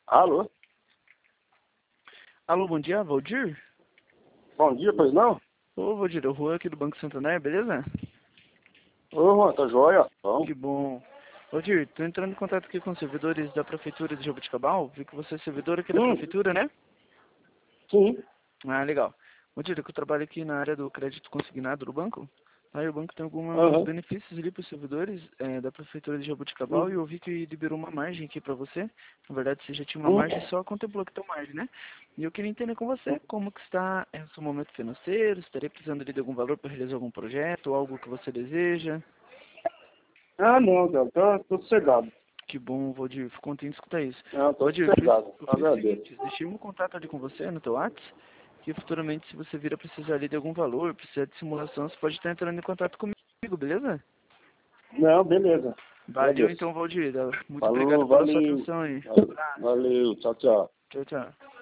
Alô? Alô, bom dia, Valdir? Bom dia, pois não? Ô, Valdir, é o Juan aqui do Banco Santander, beleza? Ô, Juan, tá joia? Bom. Que bom. Valdir, tô entrando em contato aqui com os servidores da Prefeitura de Jaboticabal. Vi que você é servidor aqui da Prefeitura, né? Sim. Ah, legal. Valdir, é que eu trabalho aqui na área do crédito consignado do banco. Aí o banco tem alguns Aham. benefícios ali para os servidores da Prefeitura de Jaboticabal Hum. e eu vi que liberou uma margem aqui para você. Na verdade, você já tinha uma Hum. margem, só contemplou que tem margem, né? E eu queria entender com você como que está o seu momento financeiro, se estaria precisando ali de algum valor para realizar algum projeto, algo que você deseja. Ah, não, cara, tô sossegado. Que bom, Valdir, fico contente de escutar isso. Não, tô Valdir, sossegado. eu fiz o Agradeço. seguinte, deixei um contato ali com você no teu WhatsApp, que futuramente se você vir a precisar ali de algum valor, precisar de simulação, você pode estar entrando em contato comigo, beleza? Não, beleza. Valeu Agradeço. então, Valdir. Muito obrigado Falou, pela sua valeu. atenção aí. Valeu, tchau, tchau. Tchau, tchau.